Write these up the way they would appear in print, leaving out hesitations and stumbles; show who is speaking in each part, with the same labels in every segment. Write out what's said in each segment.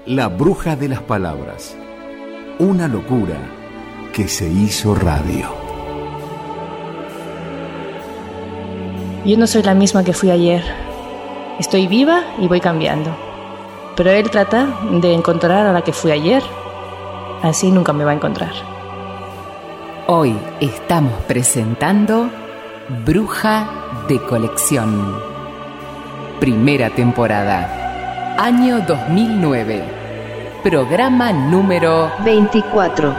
Speaker 1: La bruja de las palabras. Una locura que se hizo radio.
Speaker 2: Yo no soy la misma que fui ayer. Estoy viva y voy cambiando. Pero él trata de encontrar a la que fui ayer. Así nunca me va a encontrar.
Speaker 3: Hoy estamos presentando Bruja de Colección. Primera temporada. Año 2009. Programa número
Speaker 4: 24.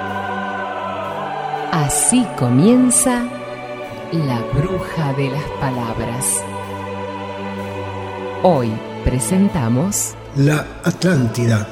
Speaker 3: Así comienza La Bruja de las Palabras. Hoy presentamos
Speaker 5: La Atlántida.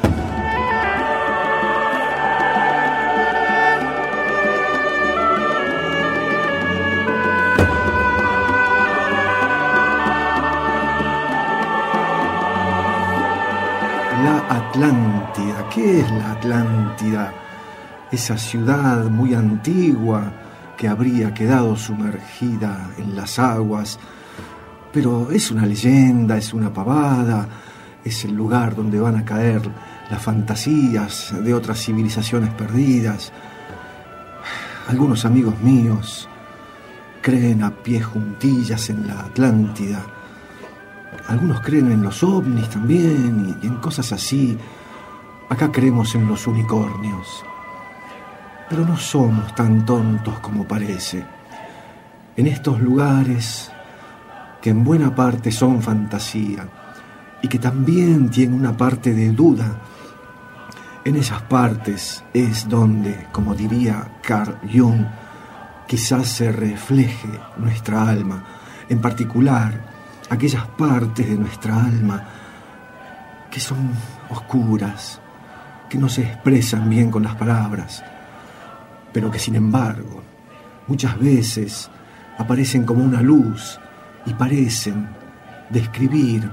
Speaker 5: La Atlántida. ¿Qué es la Atlántida? Esa ciudad muy antigua que habría quedado sumergida en las aguas. Pero es una leyenda, es una pavada, es el lugar donde van a caer las fantasías de otras civilizaciones perdidas. Algunos amigos míos creen a pie juntillas en la Atlántida. Algunos creen en los ovnis también y en cosas así. Acá creemos en los unicornios. Pero no somos tan tontos como parece. En estos lugares, que en buena parte son fantasía y que también tienen una parte de duda, en esas partes es donde, como diría Carl Jung, quizás se refleje nuestra alma, en particular aquellas partes de nuestra alma que son oscuras, que no se expresan bien con las palabras, pero que sin embargo muchas veces aparecen como una luz y parecen describir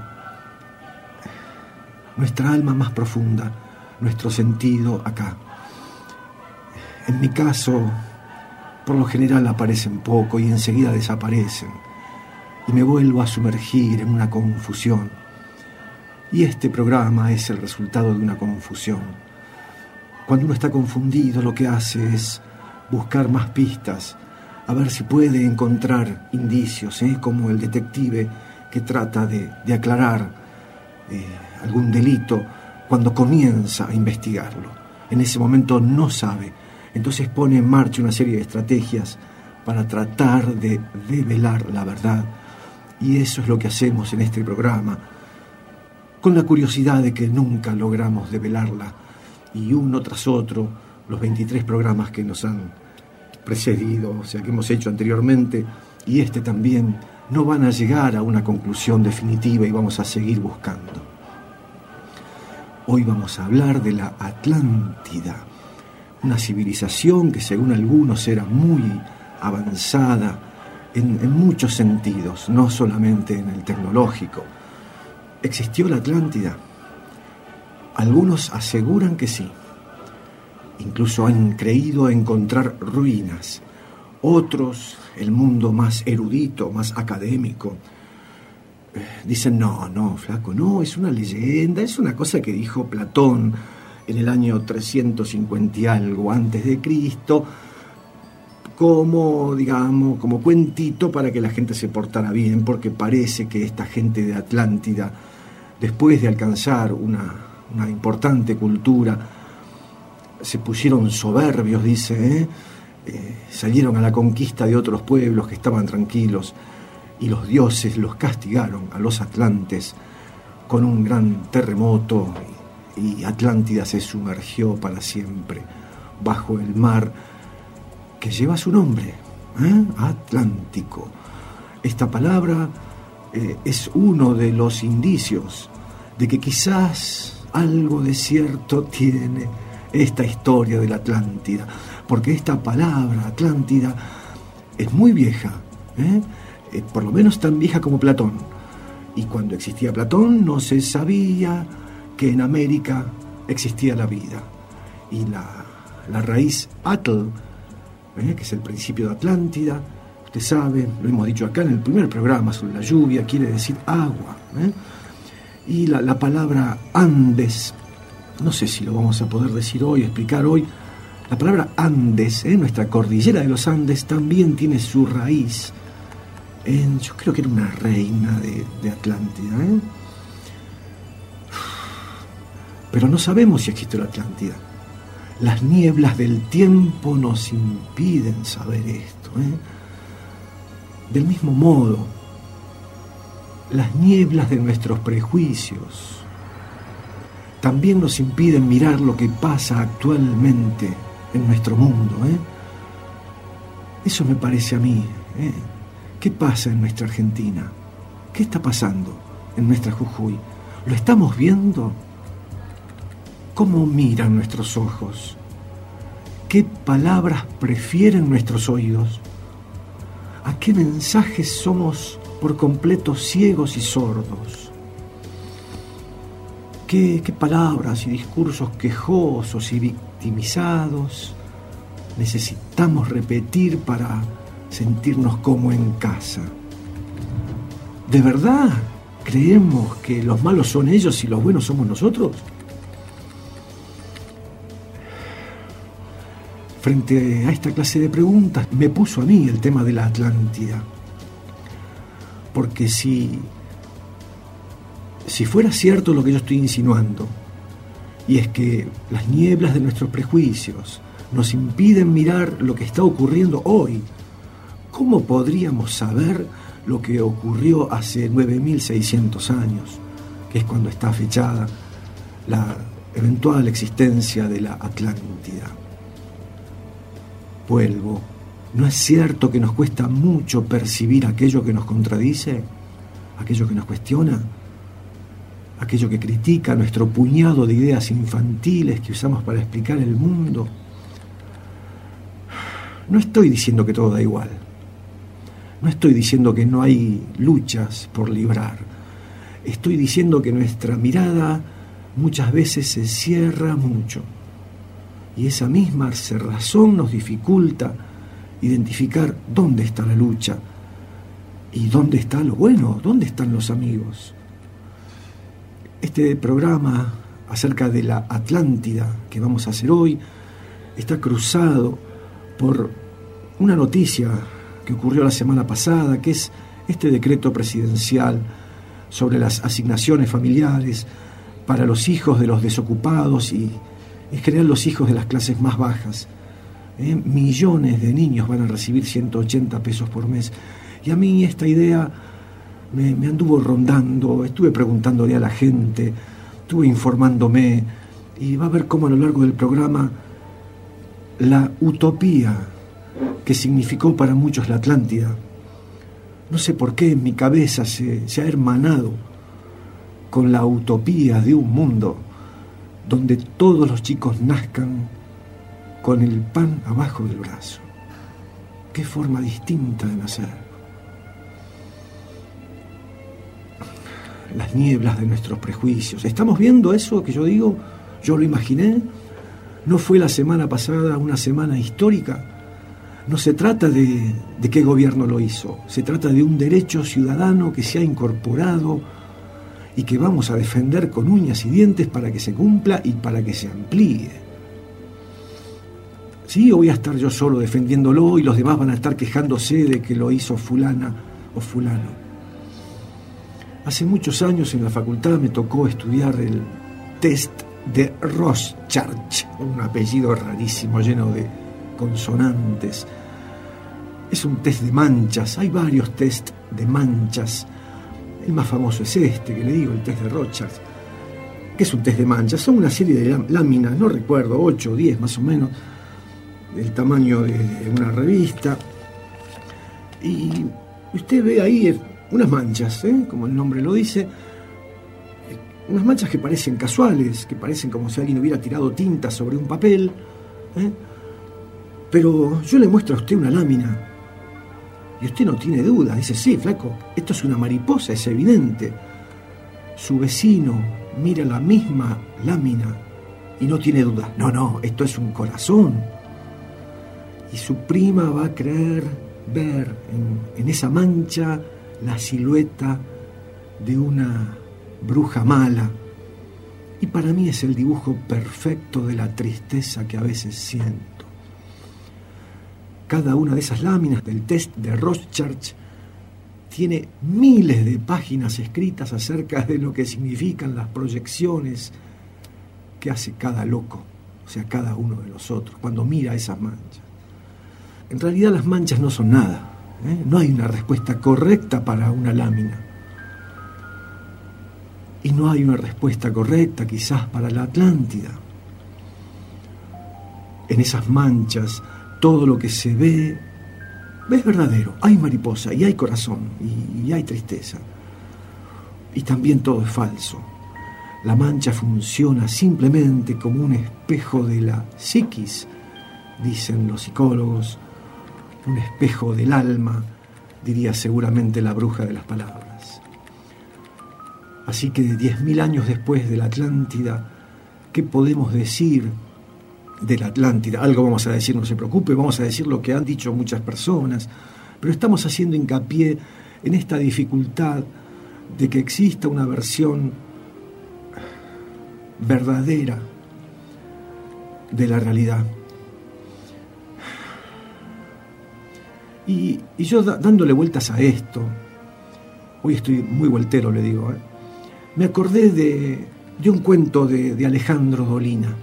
Speaker 5: nuestra alma más profunda, nuestro sentido acá. En mi caso, por lo general aparecen poco y enseguida desaparecen, y me vuelvo a sumergir en una confusión. Y este programa es el resultado de una confusión. Cuando uno está confundido, lo que hace es buscar más pistas, a ver si puede encontrar indicios, como el detective que trata de aclarar algún delito cuando comienza a investigarlo. En ese momento no sabe, entonces pone en marcha una serie de estrategias para tratar de develar la verdad. Y eso es lo que hacemos en este programa, con la curiosidad de que nunca logramos develarla. Y uno tras otro, los 23 programas que nos han precedido, o sea, que hemos hecho anteriormente, y este también, no van a llegar a una conclusión definitiva y vamos a seguir buscando. Hoy vamos a hablar de la Atlántida, una civilización que según algunos era muy avanzada en muchos sentidos, no solamente en el tecnológico. ¿Existió la Atlántida? Algunos aseguran que sí. Incluso han creído encontrar ruinas. Otros, el mundo más erudito, más académico, dicen, no, flaco, no, es una leyenda, es una cosa que dijo Platón en el año 350 y algo antes de Cristo, como cuentito para que la gente se portara bien, porque parece que esta gente de Atlántida, después de alcanzar una importante cultura, se pusieron soberbios, dice, salieron a la conquista de otros pueblos que estaban tranquilos y los dioses los castigaron a los atlantes con un gran terremoto y Atlántida se sumergió para siempre bajo el mar que lleva su nombre, Atlántico. Esta palabra es uno de los indicios de que quizás algo de cierto tiene esta historia de la Atlántida, porque esta palabra Atlántida es muy vieja, por lo menos tan vieja como Platón, y cuando existía Platón no se sabía que en América existía la vida, y la raíz Atl, que es el principio de Atlántida, usted sabe, lo hemos dicho acá en el primer programa sobre la lluvia, quiere decir agua, y la palabra Andes no sé si lo vamos a poder decir hoy, explicar hoy. La palabra Andes, nuestra cordillera de los Andes, también tiene su raíz en, yo creo que era una reina de Atlántida, Pero no sabemos si existió la Atlántida. Las nieblas del tiempo nos impiden saber esto, Del mismo modo, las nieblas de nuestros prejuicios también nos impiden mirar lo que pasa actualmente en nuestro mundo, Eso me parece a mí, ¿Qué pasa en nuestra Argentina? ¿Qué está pasando en nuestra Jujuy? ¿Lo estamos viendo? ¿Cómo miran nuestros ojos? ¿Qué palabras prefieren nuestros oídos? ¿A qué mensajes somos por completo ciegos y sordos? ¿Qué palabras y discursos quejosos y victimizados necesitamos repetir para sentirnos como en casa? ¿De verdad creemos que los malos son ellos y los buenos somos nosotros? Frente a esta clase de preguntas, me puso a mí el tema de la Atlántida. Porque si fuera cierto lo que yo estoy insinuando, y es que las nieblas de nuestros prejuicios nos impiden mirar lo que está ocurriendo hoy, ¿cómo podríamos saber lo que ocurrió hace 9.600 años, que es cuando está fechada la eventual existencia de la Atlántida? Vuelvo, ¿no es cierto que nos cuesta mucho percibir aquello que nos contradice, aquello que nos cuestiona, aquello que critica nuestro puñado de ideas infantiles que usamos para explicar el mundo? No estoy diciendo que todo da igual, no estoy diciendo que no hay luchas por librar, estoy diciendo que nuestra mirada muchas veces se cierra mucho. Y esa misma cerrazón nos dificulta identificar dónde está la lucha y dónde está lo bueno, dónde están los amigos. Este programa acerca de la Atlántida que vamos a hacer hoy está cruzado por una noticia que ocurrió la semana pasada, que es este decreto presidencial sobre las asignaciones familiares para los hijos de los desocupados y en general los hijos de las clases más bajas. Millones de niños van a recibir 180 pesos por mes. Y a mí esta idea me anduvo rondando, estuve preguntándole a la gente, estuve informándome, y va a ver cómo a lo largo del programa la utopía que significó para muchos la Atlántida, no sé por qué en mi cabeza se ha hermanado con la utopía de un mundo donde todos los chicos nazcan con el pan abajo del brazo. Qué forma distinta de nacer. Las nieblas de nuestros prejuicios. ¿Estamos viendo eso que yo digo? Yo lo imaginé. ¿No fue la semana pasada una semana histórica? No se trata de qué gobierno lo hizo. Se trata de un derecho ciudadano que se ha incorporado y que vamos a defender con uñas y dientes para que se cumpla y para que se amplíe. Sí, o voy a estar yo solo defendiéndolo y los demás van a estar quejándose de que lo hizo fulana o fulano. Hace muchos años en la facultad me tocó estudiar el test de Rorschach, un apellido rarísimo lleno de consonantes. Es un test de manchas, hay varios test de manchas. El más famoso es este, que le digo, el test de Rorschach. ¿Qué es un test de manchas? Son una serie de láminas, no recuerdo, 8 o 10 más o menos, del tamaño de una revista. Y usted ve ahí unas manchas, como el nombre lo dice, unas manchas que parecen casuales, que parecen como si alguien hubiera tirado tinta sobre un papel. Pero yo le muestro a usted una lámina y usted no tiene duda, dice, sí, flaco, esto es una mariposa, es evidente. Su vecino mira la misma lámina y no tiene duda, no, esto es un corazón. Y su prima va a creer ver en esa mancha la silueta de una bruja mala Y para mí es el dibujo perfecto de la tristeza que a veces siento. Cada una de esas láminas del test de Rorschach tiene miles de páginas escritas acerca de lo que significan las proyecciones que hace cada loco, o sea, cada uno de nosotros, cuando mira esas manchas. En realidad las manchas no son nada, ¿eh? No hay una respuesta correcta para una lámina. Y no hay una respuesta correcta quizás para la Atlántida. En esas manchas todo lo que se ve es verdadero. Hay mariposa y hay corazón y hay tristeza. Y también todo es falso. La mancha funciona simplemente como un espejo de la psiquis, dicen los psicólogos, un espejo del alma, diría seguramente la bruja de las palabras. Así que 10.000 años después de la Atlántida, ¿qué podemos decir de la Atlántida? Algo vamos a decir, no se preocupe, vamos a decir lo que han dicho muchas personas, pero estamos haciendo hincapié en esta dificultad de que exista una versión verdadera de la realidad. Y yo dándole vueltas a esto, hoy estoy muy vueltero, le digo, me acordé de un cuento de Alejandro Dolina.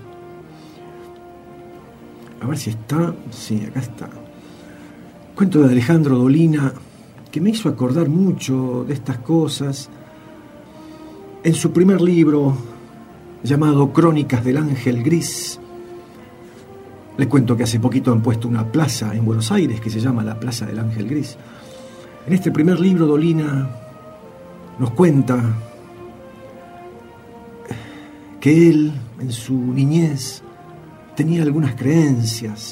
Speaker 5: A ver si está, sí, acá está. Cuento de Alejandro Dolina que me hizo acordar mucho de estas cosas. En su primer libro, llamado Crónicas del Ángel Gris, le cuento que hace poquito han puesto una plaza en Buenos Aires que se llama la Plaza del Ángel Gris. En este primer libro, Dolina nos cuenta que él, en su niñez, tenía algunas creencias.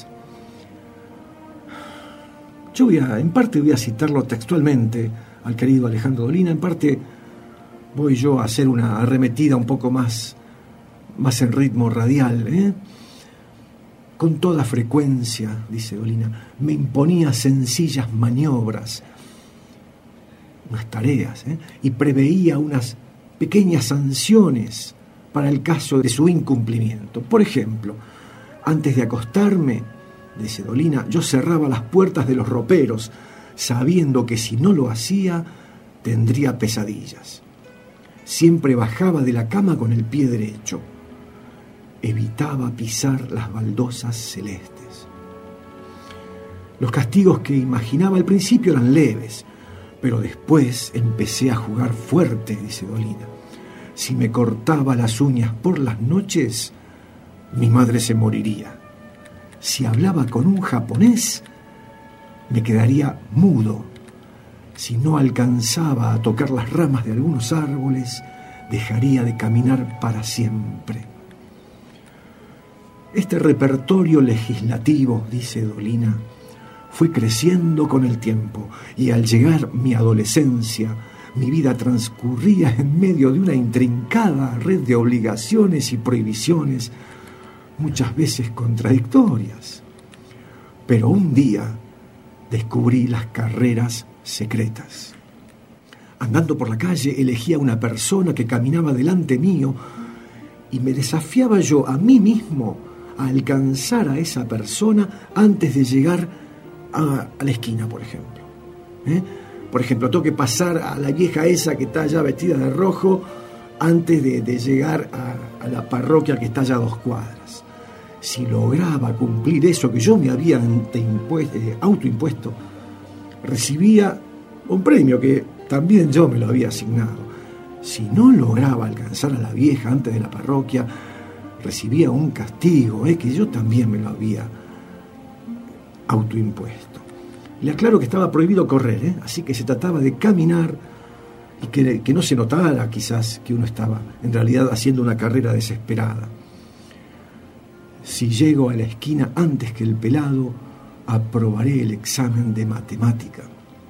Speaker 5: Yo en parte voy a citarlo textualmente al querido Alejandro Dolina, en parte voy yo a hacer una arremetida un poco más en ritmo radial, Con toda frecuencia, dice Dolina, me imponía sencillas maniobras, unas tareas, y preveía unas pequeñas sanciones para el caso de su incumplimiento. Por ejemplo, antes de acostarme, dice Dolina, yo cerraba las puertas de los roperos, sabiendo que si no lo hacía, tendría pesadillas. Siempre bajaba de la cama con el pie derecho. Evitaba pisar las baldosas celestes. Los castigos que imaginaba al principio eran leves, pero después empecé a jugar fuerte, dice Dolina. Si me cortaba las uñas por las noches, mi madre se moriría. Si hablaba con un japonés, me quedaría mudo. Si no alcanzaba a tocar las ramas de algunos árboles, dejaría de caminar para siempre. Este repertorio legislativo, dice Dolina, fue creciendo con el tiempo y al llegar mi adolescencia, mi vida transcurría en medio de una intrincada red de obligaciones y prohibiciones, muchas veces contradictorias. Pero un día descubrí las carreras secretas. Andando por la calle elegía una persona que caminaba delante mío y me desafiaba yo a mí mismo a alcanzar a esa persona antes de llegar a la esquina, por ejemplo. Por ejemplo, tengo que pasar a la vieja esa que está ya vestida de rojo antes de llegar a la parroquia que está ya a 2 cuadras. Si lograba cumplir eso que yo me había autoimpuesto, recibía un premio que también yo me lo había asignado. Si no lograba alcanzar a la vieja antes de la parroquia, recibía un castigo que yo también me lo había autoimpuesto. Le aclaro que estaba prohibido correr, así que se trataba de caminar y que no se notara quizás que uno estaba en realidad haciendo una carrera desesperada. Si llego a la esquina antes que el pelado, aprobaré el examen de matemática.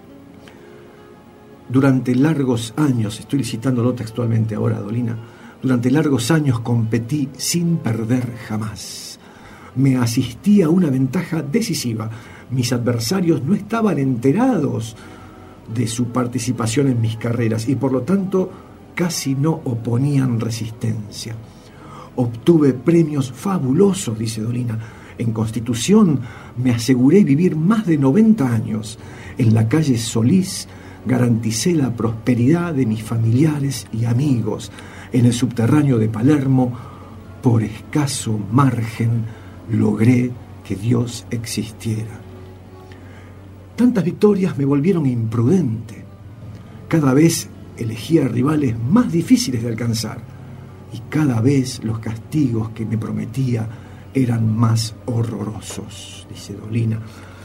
Speaker 5: Durante largos años, estoy citándolo textualmente ahora, Dolina, durante largos años competí sin perder jamás. Me asistía a una ventaja decisiva. Mis adversarios no estaban enterados de su participación en mis carreras y por lo tanto casi no oponían resistencia. Obtuve premios fabulosos, dice Dolina. En Constitución me aseguré vivir más de 90 años. En la calle Solís garanticé la prosperidad de mis familiares y amigos. En el subterráneo de Palermo, por escaso margen, logré que Dios existiera. Tantas victorias me volvieron imprudente. Cada vez elegía rivales más difíciles de alcanzar y cada vez los castigos que me prometía eran más horrorosos, dice Dolina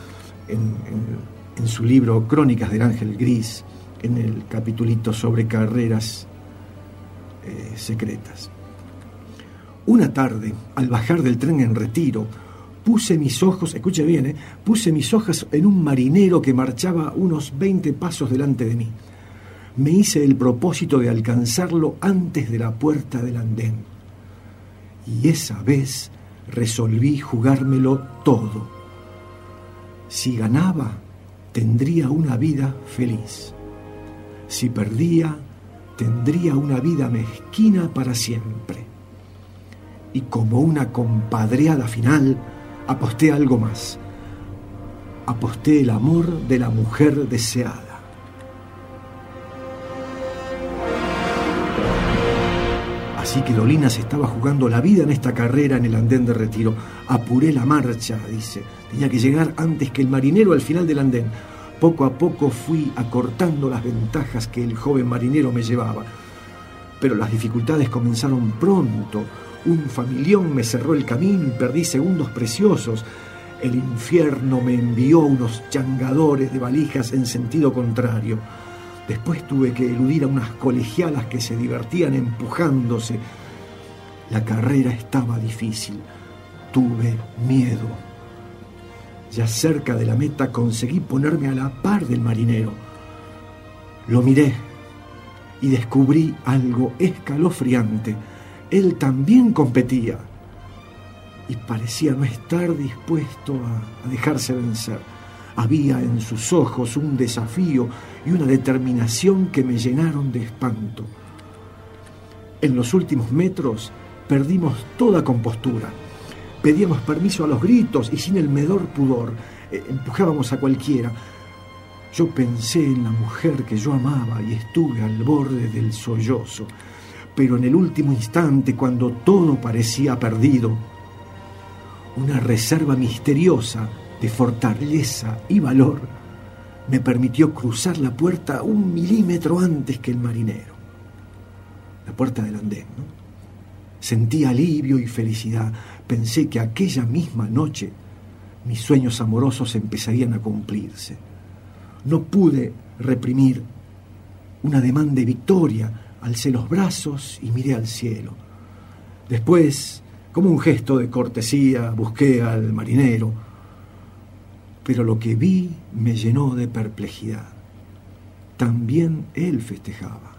Speaker 5: en su libro Crónicas del Ángel Gris, en el capitulito sobre carreras secretas. Una tarde, al bajar del tren en Retiro, puse mis ojos, escuche bien, puse mis ojos en un marinero que marchaba unos 20 pasos delante de mí. Me hice el propósito de alcanzarlo antes de la puerta del andén. Y esa vez resolví jugármelo todo. Si ganaba, tendría una vida feliz. Si perdía, tendría una vida mezquina para siempre. Y como una compadreada final, aposté algo más. Aposté el amor de la mujer deseada. Así que Dolina se estaba jugando la vida en esta carrera en el andén de Retiro. Apuré la marcha, dice. Tenía que llegar antes que el marinero al final del andén. Poco a poco fui acortando las ventajas que el joven marinero me llevaba. Pero las dificultades comenzaron pronto. Un familión me cerró el camino y perdí segundos preciosos. El infierno me envió unos changadores de valijas en sentido contrario. Después tuve que eludir a unas colegialas que se divertían empujándose. La carrera estaba difícil. Tuve miedo. Ya cerca de la meta conseguí ponerme a la par del marinero. Lo miré y descubrí algo escalofriante. Él también competía y parecía no estar dispuesto a dejarse vencer. Había en sus ojos un desafío y una determinación que me llenaron de espanto. En los últimos metros perdimos toda compostura. Pedíamos permiso a los gritos y sin el menor pudor. Empujábamos a cualquiera. Yo pensé en la mujer que yo amaba y estuve al borde del sollozo. Pero en el último instante, cuando todo parecía perdido, una reserva misteriosa de fortaleza y valor me permitió cruzar la puerta 1 milímetro antes que el marinero. La puerta del andén, ¿no? Sentí alivio y felicidad. Pensé que aquella misma noche mis sueños amorosos empezarían a cumplirse. No pude reprimir un ademán de victoria. Alcé los brazos y miré al cielo. Después, como un gesto de cortesía, busqué al marinero. Pero lo que vi me llenó de perplejidad. También él festejaba.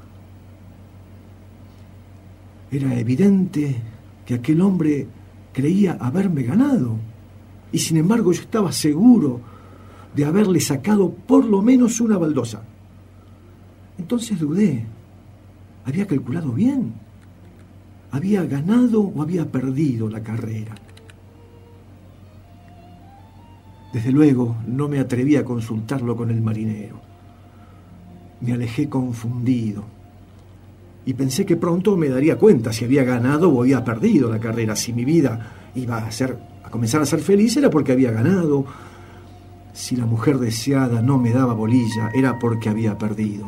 Speaker 5: Era evidente que aquel hombre creía haberme ganado. Y sin embargo yo estaba seguro de haberle sacado por lo menos una baldosa. Entonces dudé. ¿Había calculado bien? ¿Había ganado o había perdido la carrera? Desde luego no me atreví a consultarlo con el marinero. Me alejé confundido y pensé que pronto me daría cuenta si había ganado o había perdido la carrera. Si mi vida iba a comenzar a ser feliz era porque había ganado. Si la mujer deseada no me daba bolilla era porque había perdido.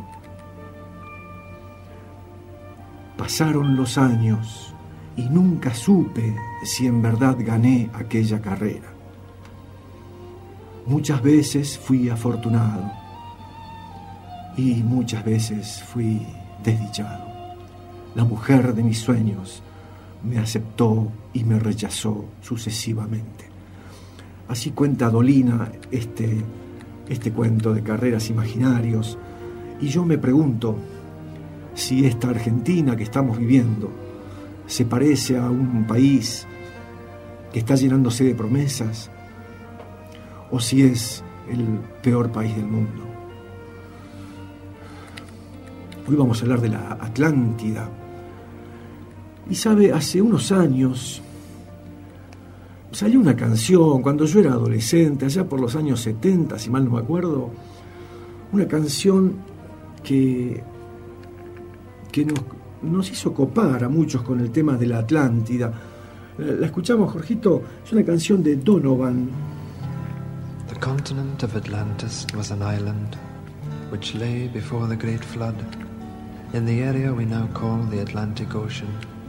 Speaker 5: Pasaron los años y nunca supe si en verdad gané aquella carrera. Muchas veces fui afortunado y muchas veces fui desdichado. La mujer de mis sueños me aceptó y me rechazó sucesivamente. Así cuenta Dolina este cuento de carreras imaginarios, y yo me pregunto si esta Argentina que estamos viviendo se parece a un país que está llenándose de promesas o si es el peor país del mundo. Hoy vamos a hablar de la Atlántida, Y sabe, hace unos años salió una canción, cuando yo era adolescente, allá por los años 70, si mal no me acuerdo, una canción que nos hizo copar a muchos con el tema de la Atlántida. ¿La escuchamos, Jorgito? Es una canción de Donovan.
Speaker 4: The continent of Atlantis was an island which lay before the great flood in the area we now call the Atlantic Ocean.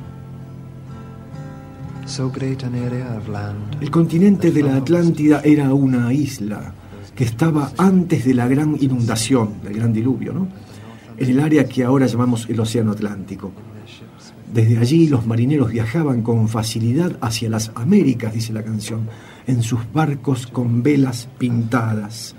Speaker 4: So great an area of land. El continente de la Atlántida era una isla que estaba antes de la gran inundación, del gran diluvio, ¿no? En el área que ahora llamamos el Océano Atlántico. Desde allí los marineros viajaban con facilidad hacia las Américas, dice la canción, en sus barcos con velas pintadas.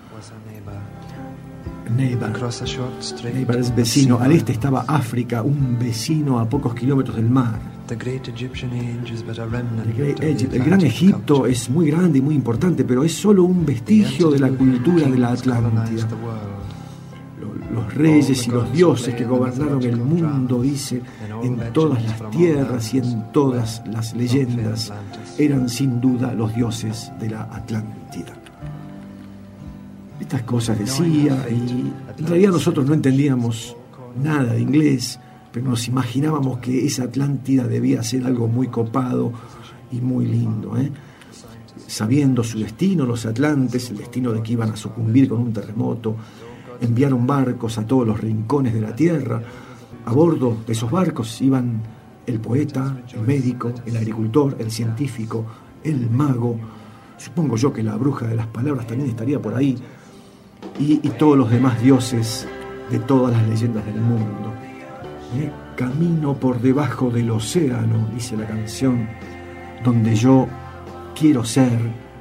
Speaker 4: Neighbor es vecino. Al este estaba África, un vecino a pocos kilómetros del mar. El Gran Egipto es muy grande y muy importante, pero es solo un vestigio de la cultura de la Atlántida. Los reyes y los dioses que gobernaron el mundo, dice, en todas las tierras y en todas las leyendas, eran sin duda los dioses de la Atlántida. Estas cosas decía, y en realidad nosotros no entendíamos nada de inglés, pero nos imaginábamos que esa Atlántida debía ser algo muy copado y muy lindo, ¿eh? Sabiendo su destino, los atlantes, el destino de que iban a sucumbir con un terremoto, enviaron barcos a todos los rincones de la tierra. A bordo de esos barcos iban el poeta, el médico, el agricultor, el científico, el mago. Supongo yo que la bruja de las palabras también estaría por ahí. Y todos los demás dioses de todas las leyendas del mundo. Camino por debajo del océano, dice la canción, donde yo quiero ser,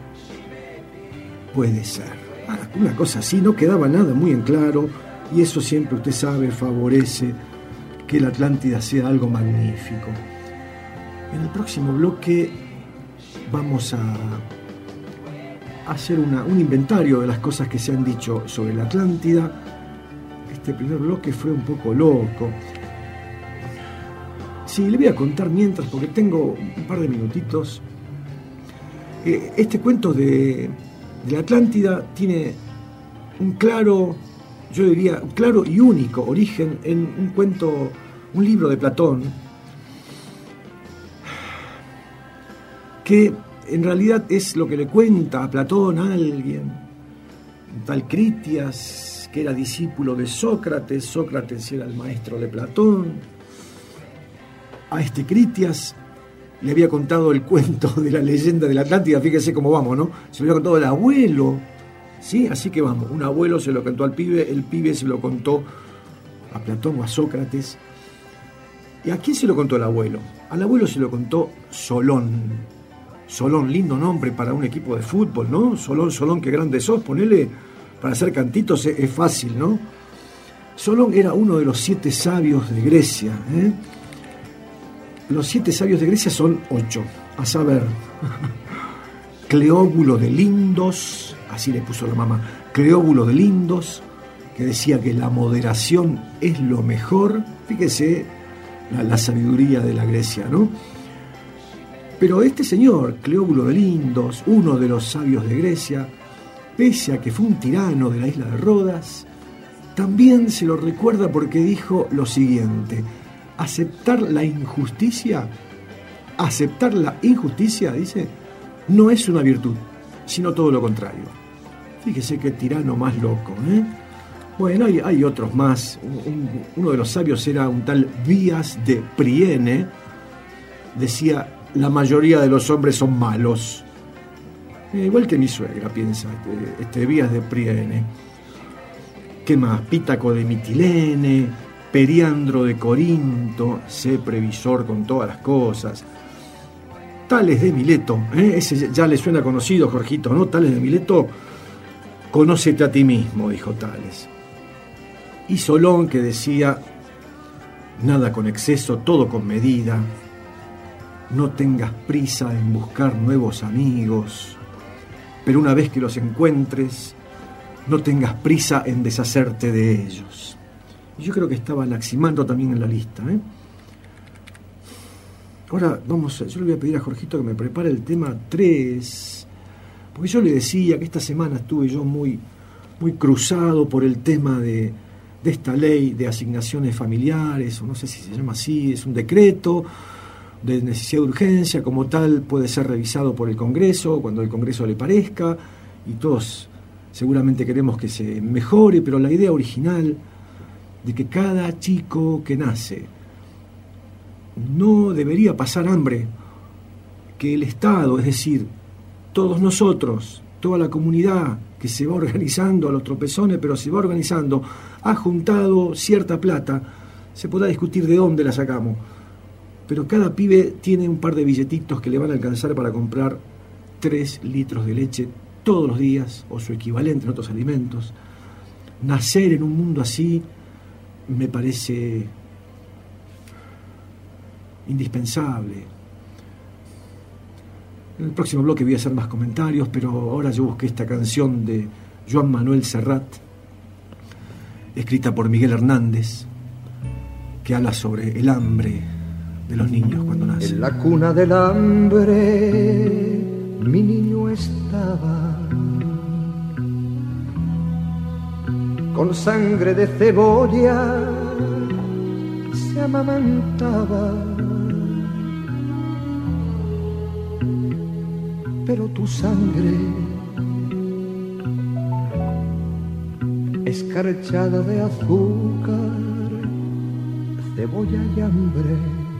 Speaker 4: puede ser. Una cosa así, no quedaba nada muy en claro, y eso siempre, usted sabe, favorece que la Atlántida sea algo magnífico. En el próximo bloque vamos a hacer un inventario de las cosas que se han dicho sobre la Atlántida. Este primer bloque fue un poco loco. Sí, le voy a contar mientras, porque tengo un par de minutitos. Este cuento de la Atlántida tiene un claro, yo diría, un claro y único origen en un cuento, un libro de Platón, que en realidad es lo que le cuenta a Platón a alguien, un tal Critias, que era discípulo de Sócrates. Sócrates era el maestro de Platón. A este Critias le había contado el cuento de la leyenda de la Atlántida, fíjese cómo vamos, ¿no? Se lo había contado el abuelo, ¿sí? Así que vamos, un abuelo se lo contó al pibe, el pibe se lo contó a Platón o a Sócrates. ¿Y a quién se lo contó el abuelo? Al abuelo se lo contó Solón. Solón, lindo nombre para un equipo de fútbol, ¿no? Solón, qué grande sos, ponele, para hacer cantitos es fácil, ¿no? Solón era uno de los 7 sabios de Grecia, ¿eh? Los 7 sabios de Grecia son 8, a saber, Cleóbulo de Lindos, así le puso la mamá, Cleóbulo de Lindos, que decía que la moderación es lo mejor. Fíjese la sabiduría de la Grecia, ¿no? Pero este señor, Cleóbulo de Lindos, uno de los sabios de Grecia, pese a que fue un tirano de la isla de Rodas, también se lo recuerda porque dijo lo siguiente: aceptar la injusticia, dice, no es una virtud, sino todo lo contrario. Fíjese qué tirano más loco, ¿eh? Bueno, hay otros más. Uno de los sabios era un tal Vías de Priene. Decía, la mayoría de los hombres son malos. Igual que mi suegra, piensa Vías de Priene. ¿Qué más? Pítaco de Mitilene, Periandro de Corinto, sé previsor con todas las cosas. Tales de Mileto, ese ya le suena conocido, Jorgito, ¿no? Tales de Mileto, conócete a ti mismo, dijo Tales. Y Solón, que decía, nada con exceso, todo con medida, no tengas prisa en buscar nuevos amigos, pero una vez que los encuentres, no tengas prisa en deshacerte de ellos. Y yo creo que estaba Anaximandro también en la lista, ¿eh? Ahora yo le voy a pedir a Jorgito que me prepare el tema 3, porque yo le decía que esta semana estuve yo muy cruzado por el tema de esta ley de asignaciones familiares, o no sé si se llama así, es un decreto de necesidad de urgencia, como tal puede ser revisado por el Congreso cuando el Congreso le parezca, y todos seguramente queremos que se mejore, pero la idea original de que cada chico que nace no debería pasar hambre, que el Estado, es decir, todos nosotros, toda la comunidad que se va organizando a los tropezones, pero se va organizando, ha juntado cierta plata, se podrá discutir de dónde la sacamos, pero cada pibe tiene un par de billetitos que le van a alcanzar para comprar 3 litros de leche todos los días, o su equivalente en otros alimentos. Nacer en un mundo así me parece indispensable. En el próximo bloque voy a hacer más comentarios, pero ahora yo busqué esta canción de Joan Manuel Serrat, escrita por Miguel Hernández, que habla sobre el hambre de los niños cuando nacen.
Speaker 6: En la cuna del hambre mi niño estaba, con sangre de cebolla se amamantaba, pero tu sangre escarchada de azúcar, cebolla y hambre.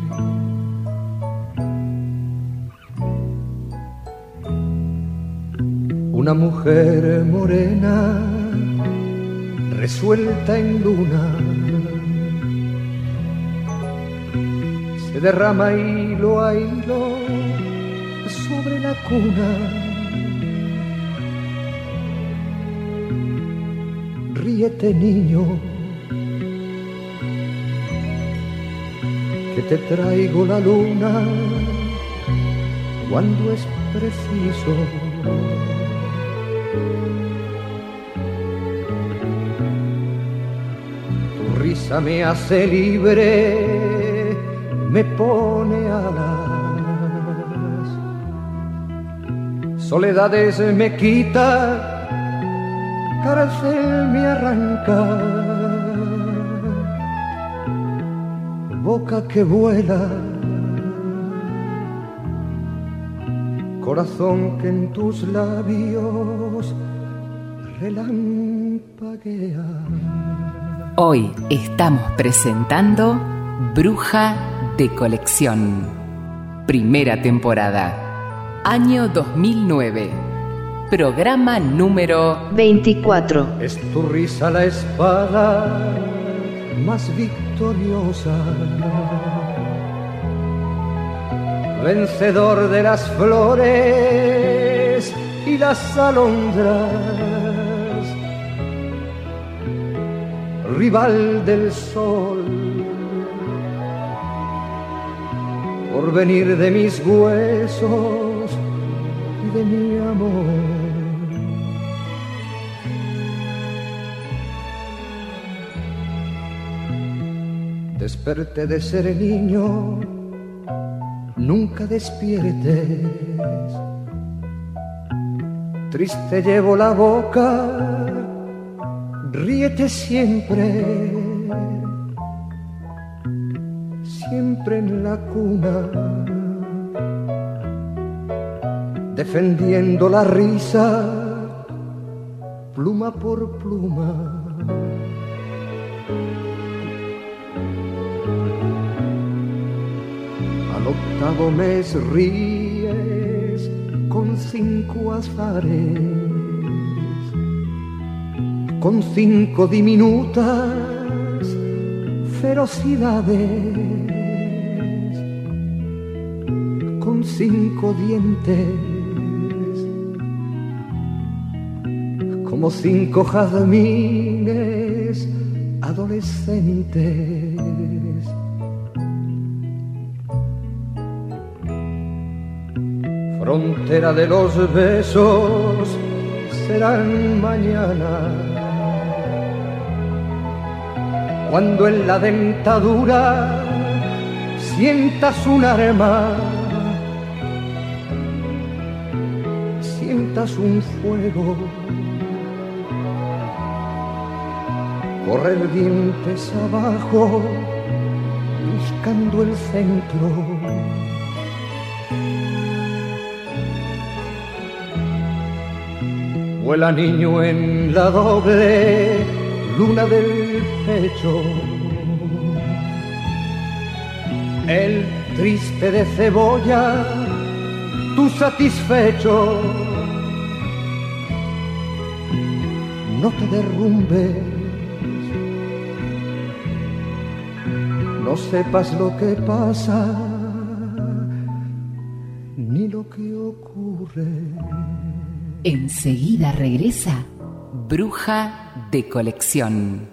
Speaker 6: Una mujer morena resuelta en luna se derrama hilo a hilo sobre la cuna. Ríete, niño, que te traigo la luna cuando es preciso. Tu risa me hace libre, me pone alas, soledades me quita, cárcel me arranca, boca que vuela, corazón que en tus labios relampaguea.
Speaker 3: Hoy estamos presentando Bruja de Colección, primera temporada, año 2009, programa número
Speaker 7: 24.
Speaker 6: Es tu risa la espada más victoriosa, vencedor de las flores y las alondras, rival del sol, por venir de mis huesos y de mi amor. Desperté de ser niño, nunca despiertes. Triste llevo la boca, ríete siempre, siempre en la cuna, defendiendo la risa, pluma por pluma. Al octavo mes ríes con 5 azares, con 5 diminutas ferocidades, con 5 dientes, como 5 jazmines adolescentes. Frontera de los besos serán mañana, cuando en la dentadura sientas un arma, sientas un fuego, correr dientes abajo, buscando el centro. Vuela niño en la doble luna del pecho, el triste de cebolla, tú satisfecho. No te derrumbes, no sepas lo que pasa, ni lo que ocurre.
Speaker 3: Enseguida regresa Bruja de Colección.